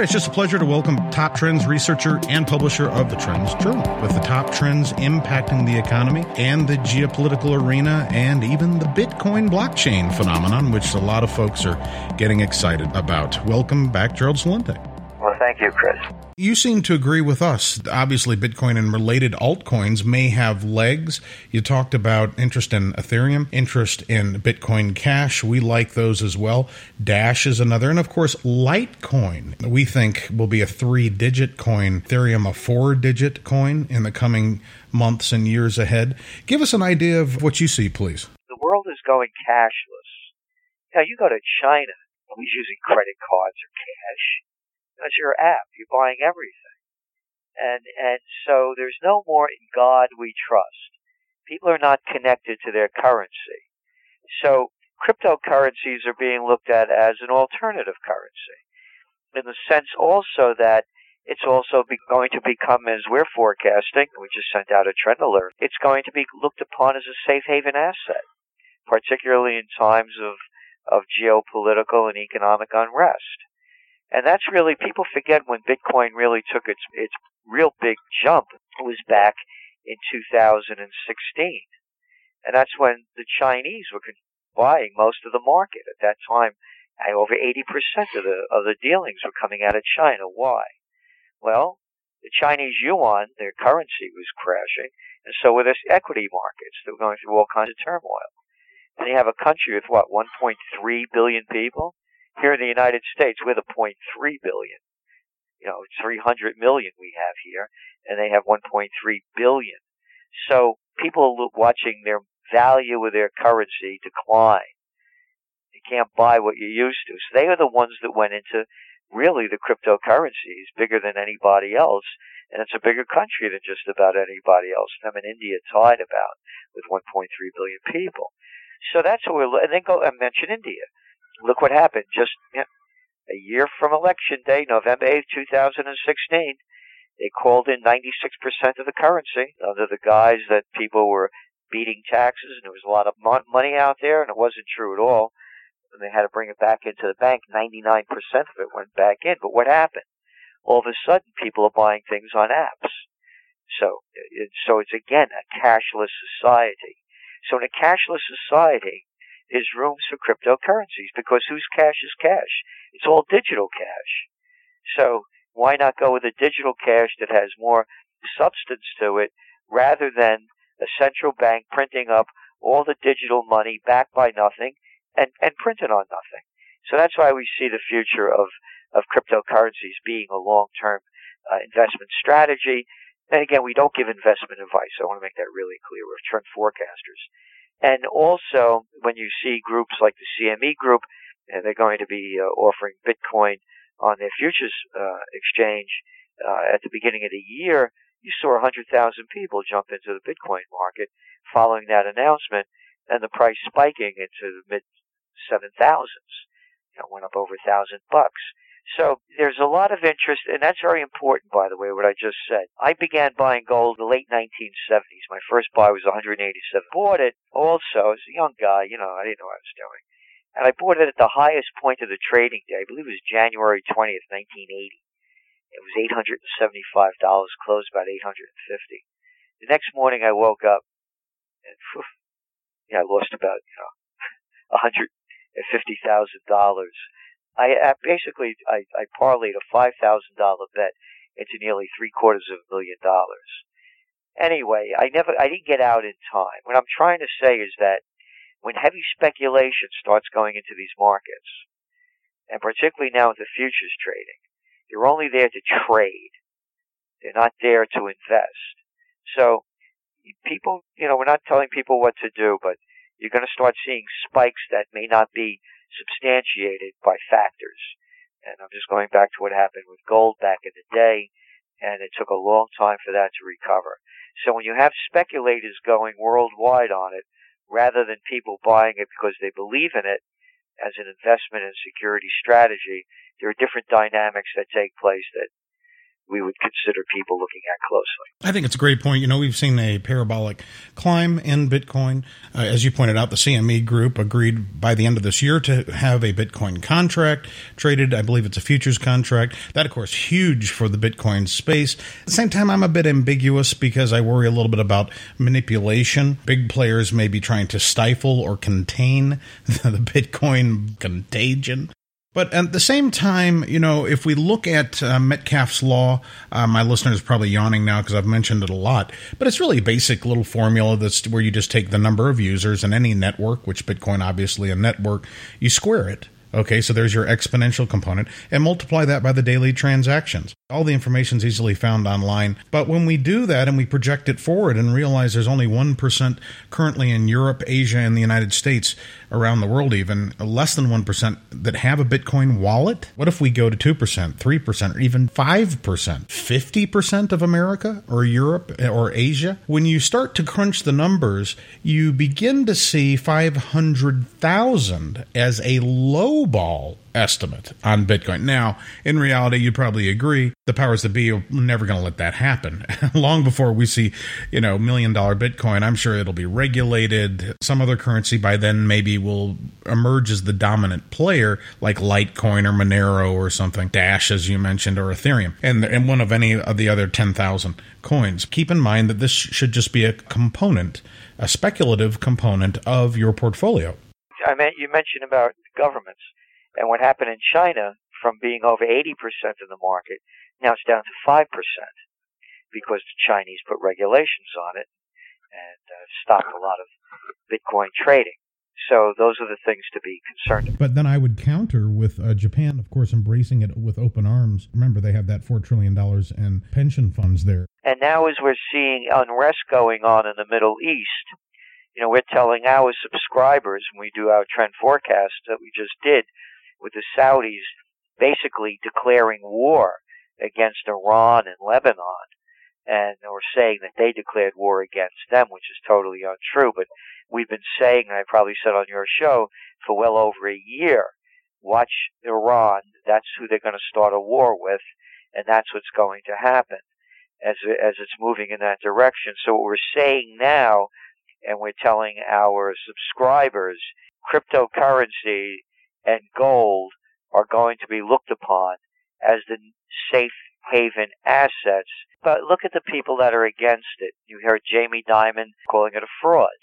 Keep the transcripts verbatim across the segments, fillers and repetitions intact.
right, it's just a pleasure to welcome Top Trends researcher and publisher of the Trends Journal, with the top trends impacting the economy and the geopolitical arena and even the Bitcoin blockchain phenomenon, which a lot of folks are getting excited about. Welcome back, Gerald Celente. Well, thank you, Chris. You seem to agree with us. Obviously, Bitcoin and related altcoins may have legs. You talked about interest in Ethereum, interest in Bitcoin Cash. We like those as well. Dash is another. And, of course, Litecoin, we think, will be a three-digit coin. Ethereum, a four-digit coin in the coming months and years ahead. Give us an idea of what you see, please. The world is going cashless. Now, you go to China, nobody's using credit cards or cash. It's your app. You're buying everything. And and so there's no more in God we trust. People are not connected to their currency. So cryptocurrencies are being looked at as an alternative currency, in the sense also that it's also be going to become, as we're forecasting, we just sent out a trend alert, it's going to be looked upon as a safe haven asset, particularly in times of, of geopolitical and economic unrest. And that's really, people forget when Bitcoin really took its its real big jump was back in two thousand sixteen. And that's when the Chinese were buying most of the market. At that time, over eighty percent of the of the dealings were coming out of China. Why? Well, the Chinese yuan, their currency, was crashing, and so were their equity markets. They were going through all kinds of turmoil. And you have a country with, what, one point three billion people? Here in the United States, we're the zero point three billion. You know, it's three hundred million we have here, and they have one point three billion. So people are watching their value of their currency decline. You can't buy what you used to. So they are the ones that went into, really, the cryptocurrencies, bigger than anybody else, and it's a bigger country than just about anybody else. Them in India tied about with one point three billion people. So that's what we're, and then go and mention India. Look what happened just you know, a year from Election Day, November eighth, two thousand sixteen. They called in ninety-six percent of the currency under the guise that people were beating taxes and there was a lot of money out there, and it wasn't true at all. And they had to bring it back into the bank. ninety-nine percent of it went back in. But what happened? All of a sudden, people are buying things on apps. So, it, so it's, again, a cashless society. So in a cashless society, there's rooms for cryptocurrencies because whose cash is cash? It's all digital cash. So why not go with a digital cash that has more substance to it rather than a central bank printing up all the digital money backed by nothing and, and printed on nothing? So that's why we see the future of, of cryptocurrencies being a long-term uh, investment strategy. And again, we don't give investment advice. I want to make that really clear. We're trend forecasters. And also, when you see groups like the C M E Group, and they're going to be uh, offering Bitcoin on their futures uh, exchange uh, at the beginning of the year, you saw one hundred thousand people jump into the Bitcoin market following that announcement, and the price spiking into the mid seven thousands. You know, went up over a thousand bucks. So there's a lot of interest, and that's very important, by the way, what I just said. I began buying gold in the late nineteen seventies. My first buy was one hundred eighty-seven. Bought it also as a young guy, you know, I didn't know what I was doing. And I bought it at the highest point of the trading day. I believe it was January twentieth, nineteen eighty. It was eight hundred seventy-five dollars, closed about eight hundred fifty dollars. The next morning I woke up, and whew, yeah, I lost about, you know, one hundred fifty thousand dollars. I, I basically I, I parlayed a five thousand dollar bet into nearly three quarters of a million dollars. Anyway, I never I didn't get out in time. What I'm trying to say is that when heavy speculation starts going into these markets, and particularly now with the futures trading, they're only there to trade. They're not there to invest. So people, you know, we're not telling people what to do, but you're going to start seeing spikes that may not be substantiated by factors. And I'm just going back to what happened with gold back in the day, and it took a long time for that to recover. So when you have speculators going worldwide on it, rather than people buying it because they believe in it as an investment and security strategy, there are different dynamics that take place that we would consider people looking at closely. I think it's a great point. You know, we've seen a parabolic climb in Bitcoin. Uh, as you pointed out, the C M E Group agreed by the end of this year to have a Bitcoin contract traded. I believe it's a futures contract. That, of course, huge for the Bitcoin space. At the same time, I'm a bit ambiguous because I worry a little bit about manipulation. Big players may be trying to stifle or contain the Bitcoin contagion. But at the same time, you know, if we look at uh, Metcalfe's Law, uh, my listeners are probably yawning now because I've mentioned it a lot, but it's really a basic little formula that's where you just take the number of users in any network, which Bitcoin obviously a network, you square it. Okay, so there's your exponential component, and multiply that by the daily transactions. All the information is easily found online. But when we do that and we project it forward and realize there's only one percent currently in Europe, Asia, and the United States, around the world even, less than one percent that have a Bitcoin wallet, what if we go to two percent, three percent, or even five percent? fifty percent of America or Europe or Asia? When you start to crunch the numbers, you begin to see five hundred thousand as a low ball estimate on Bitcoin. Now, in reality, you'd probably agree the powers that be are never going to let that happen. Long before we see, you know, million dollar Bitcoin, I'm sure it'll be regulated. Some other currency by then maybe will emerge as the dominant player, like Litecoin or Monero or something, Dash, as you mentioned, or Ethereum, and, and one of any of the other ten thousand coins. Keep in mind that this should just be a component, a speculative component of your portfolio. I mean, you mentioned about governments. And what happened in China, from being over eighty percent of the market, now it's down to five percent because the Chinese put regulations on it and uh, stopped a lot of Bitcoin trading. So those are the things to be concerned about. But then I would counter with uh, Japan, of course, embracing it with open arms. Remember, they have that four trillion dollars in pension funds there. And now as we're seeing unrest going on in the Middle East, you know, we're telling our subscribers, when we do our trend forecast that we just did, with the Saudis basically declaring war against Iran and Lebanon, and we're saying that they declared war against them, which is totally untrue. But we've been saying, and I probably said on your show, for well over a year, watch Iran, that's who they're going to start a war with, and that's what's going to happen as as it's moving in that direction. So what we're saying now, and we're telling our subscribers, cryptocurrency and gold are going to be looked upon as the safe haven assets. But look at the people that are against it. You heard Jamie Dimon calling it a fraud.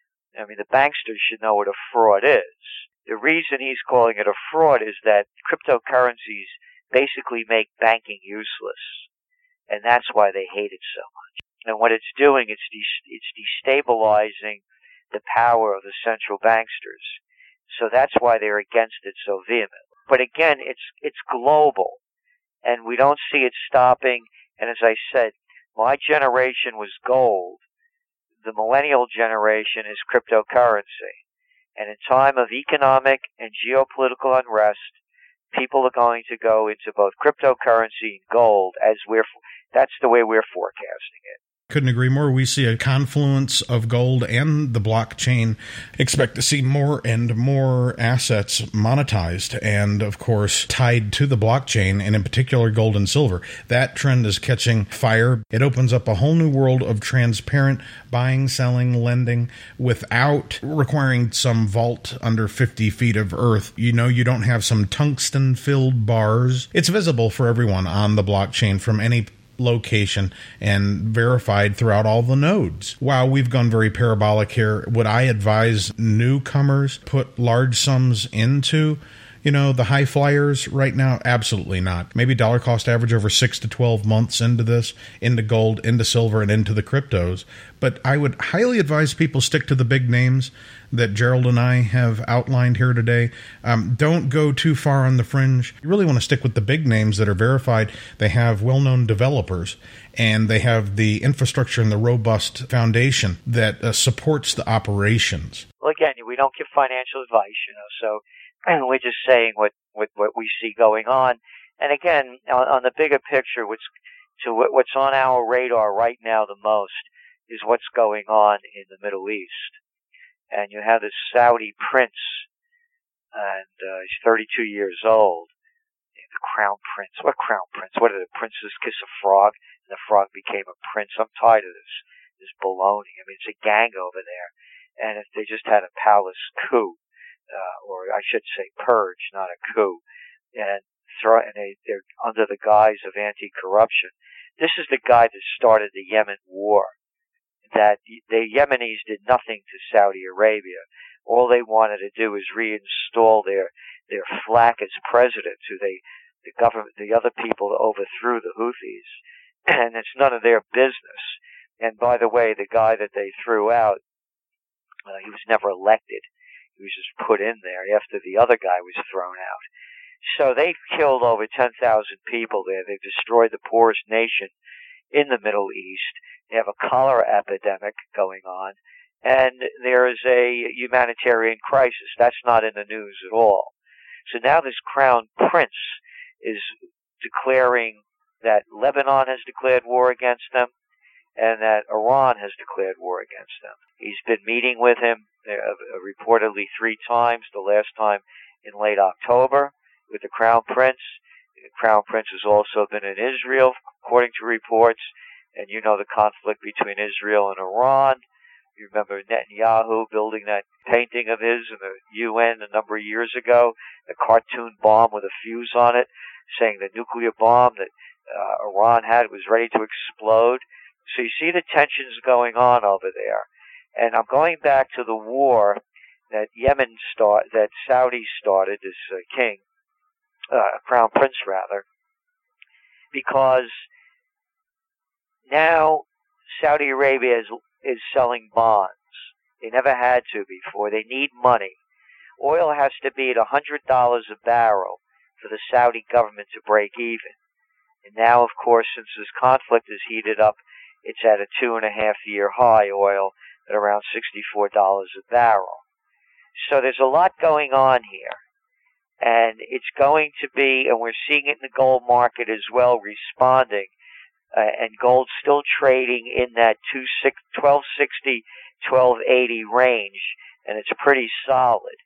I mean, the banksters should know what a fraud is. The reason he's calling it a fraud is that cryptocurrencies basically make banking useless. And that's why they hate it so much. And what it's doing, it's de- it's destabilizing the power of the central banksters. So that's why they're against it so vehemently. But again, it's it's global, and we don't see it stopping. And as I said, my generation was gold. The millennial generation is cryptocurrency. And in time of economic and geopolitical unrest, people are going to go into both cryptocurrency and gold as we're, that's the way we're forecasting it. Couldn't agree more. We see a confluence of gold and the blockchain. Expect to see more and more assets monetized and, of course, tied to the blockchain, and in particular gold and silver. That trend is catching fire. It opens up a whole new world of transparent buying, selling, lending without requiring some vault under fifty feet of earth. You know, you don't have some tungsten-filled bars. It's visible for everyone on the blockchain from any location and verified throughout all the nodes. Wow, we've gone very parabolic here. Would I advise newcomers put large sums into, you know, the high flyers right now? Absolutely not. Maybe dollar cost average over six to twelve months into this, into gold, into silver, and into the cryptos. But I would highly advise people stick to the big names that Gerald and I have outlined here today. Um, don't go too far on the fringe. You really want to stick with the big names that are verified. They have well-known developers, and they have the infrastructure and the robust foundation that uh, supports the operations. Well, again, we don't give financial advice, you know, so and we're just saying what, what, what we see going on. And again, on, on the bigger picture, what's, to what's on our radar right now the most is what's going on in the Middle East. And you have this Saudi prince, and uh, he's thirty-two years old, the crown prince. What crown prince? What did the princess kiss a frog and the frog became a prince? I'm tired of this, this baloney. I mean, it's a gang over there. And if they just had a palace coup, uh, or I should say purge, not a coup, and throw, and they, they're under the guise of anti-corruption. This is the guy that started the Yemen war. That the Yemenis did nothing to Saudi Arabia. All they wanted to do was reinstall their their flak as president, who they the government, the other people overthrew the Houthis, and it's none of their business. And by the way, the guy that they threw out, uh, he was never elected. He was just put in there after the other guy was thrown out. So they killed over ten thousand people there. They've destroyed the poorest nation in the Middle East. They have a cholera epidemic going on, and there is a humanitarian crisis. That's not in the news at all. So now this crown prince is declaring that Lebanon has declared war against them and that Iran has declared war against them. He's been meeting with him uh, reportedly three times, the last time in late October with the crown prince. The crown prince has also been in Israel, according to reports, and you know the conflict between Israel and Iran. You remember Netanyahu building that painting of his in the U N a number of years ago, a cartoon bomb with a fuse on it, saying the nuclear bomb that uh, Iran had was ready to explode. So you see the tensions going on over there. And I'm going back to the war that Yemen start, that Saudi started, this uh, king, uh, crown prince rather, because now Saudi Arabia is is selling bonds. They never had to before. They need money. Oil has to be at one hundred dollars a barrel for the Saudi government to break even. And now, of course, since this conflict is heated up, it's at a two and a half year high, oil at around sixty-four dollars a barrel. So there's a lot going on here. And it's going to be, and we're seeing it in the gold market as well, responding. Uh, and gold's still trading in that twelve sixty, twelve eighty range, and it's pretty solid.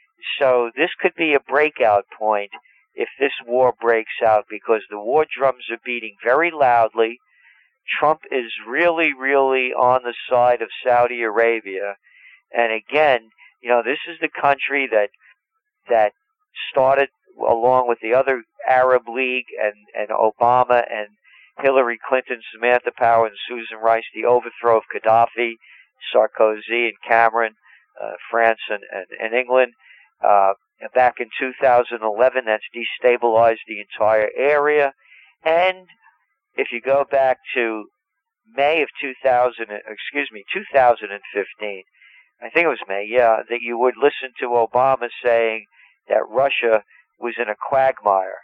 So this could be a breakout point if this war breaks out, because the war drums are beating very loudly. Trump is really, really on the side of Saudi Arabia. And again, you know, this is the country that that started, along with the other Arab League and, and Obama and Hillary Clinton, Samantha Power, and Susan Rice, the overthrow of Gaddafi, Sarkozy, and Cameron, uh, France and, and, and England. Uh, back in two thousand eleven, that's destabilized the entire area. And if you go back to May of two thousand, excuse me, two thousand fifteen, I think it was May, yeah, that you would listen to Obama saying that Russia was in a quagmire,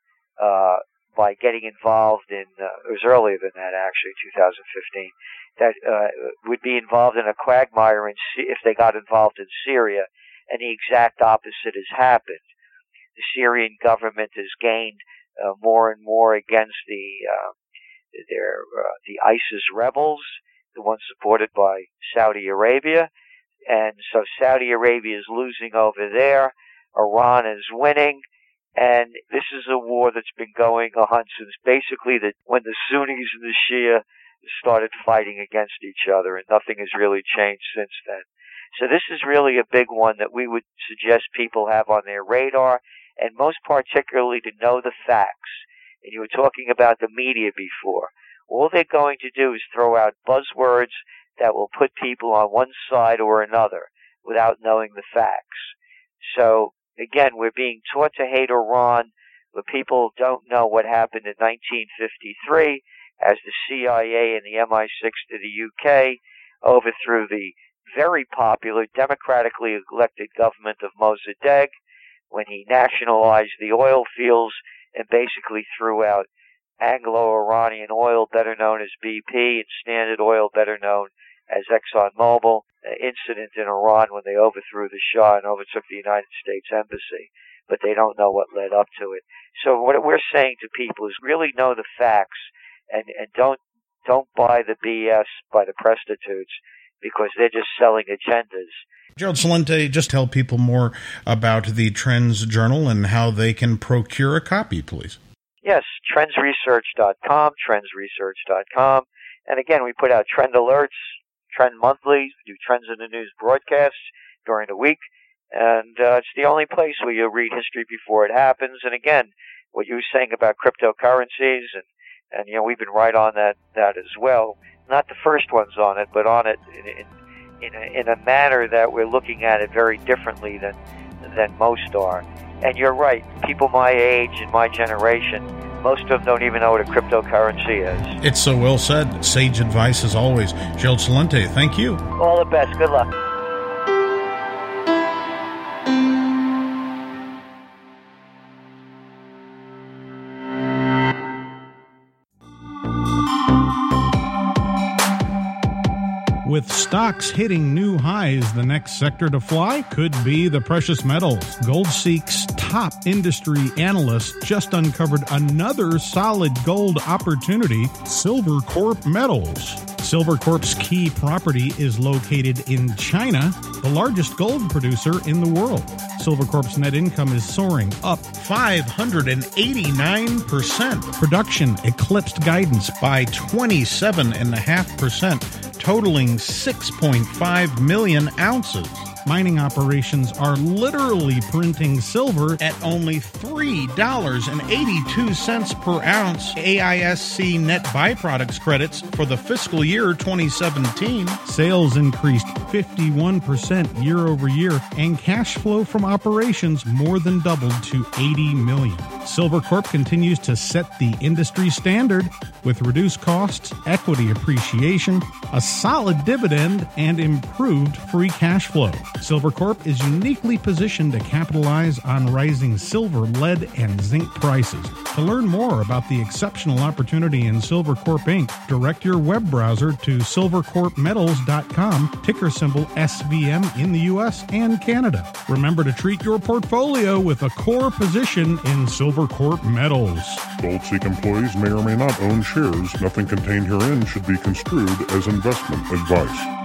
uh, by getting involved in, uh, it was earlier than that actually, two thousand fifteen, that uh, would be involved in a quagmire in, if they got involved in Syria, and the exact opposite has happened. The Syrian government has gained uh, more and more against the uh, their uh, the ISIS rebels, the ones supported by Saudi Arabia, and so Saudi Arabia is losing over there, Iran is winning. And this is a war that's been going on since basically the, when the Sunnis and the Shia started fighting against each other, and nothing has really changed since then. So this is really a big one that we would suggest people have on their radar, and most particularly to know the facts. And you were talking about the media before. All they're going to do is throw out buzzwords that will put people on one side or another without knowing the facts. So again, we're being taught to hate Iran, but people don't know what happened in nineteen fifty-three as the C I A and the M I six to the U K overthrew the very popular democratically elected government of Mossadegh when he nationalized the oil fields and basically threw out Anglo-Iranian Oil, better known as B P, and Standard Oil, better known as ExxonMobil. Incident in Iran when they overthrew the Shah and overtook the United States Embassy, but they don't know what led up to it. So what we're saying to people is really know the facts, and, and don't don't buy the B S by the prostitutes, because they're just selling agendas. Gerald Celente, just tell people more about the Trends Journal and how they can procure a copy, please. Yes, trends research dot com, trends research dot com. And again, we put out trend alerts, Trend Monthly, we do Trends in the News broadcasts during the week. And uh, it's the only place where you read history before it happens. And again, what you were saying about cryptocurrencies, and, and you know, we've been right on that, that as well. Not the first ones on it, but on it in, in In a, in a manner that we're looking at it very differently than than most are. And you're right, people my age and my generation, most of them don't even know what a cryptocurrency is. It's so well said. Sage advice as always. Gerald Celente, thank you. All the best. Good luck. With stocks hitting new highs, the next sector to fly could be the precious metals. GoldSeek's top industry analyst just uncovered another solid gold opportunity, Silvercorp Metals. Silvercorp's key property is located in China, the largest gold producer in the world. Silvercorp's net income is soaring, up five hundred eighty-nine percent. Production eclipsed guidance by twenty-seven point five percent, totaling six point five million ounces. Mining operations are literally printing silver at only three dollars and eighty-two cents per ounce. A I S C net byproducts credits for the fiscal year twenty seventeen. Sales increased fifty-one percent year over year, and cash flow from operations more than doubled to eighty million dollars. Silvercorp continues to set the industry standard with reduced costs, equity appreciation, a solid dividend, and improved free cash flow. Silvercorp is uniquely positioned to capitalize on rising silver, lead, and zinc prices. To learn more about the exceptional opportunity in Silvercorp Incorporated, direct your web browser to silvercorp metals dot com, ticker symbol S V M in the U S and Canada. Remember to treat your portfolio with a core position in Silvercorp Metals. GoldSeek employees may or may not own shares. Nothing contained herein should be construed as investment advice.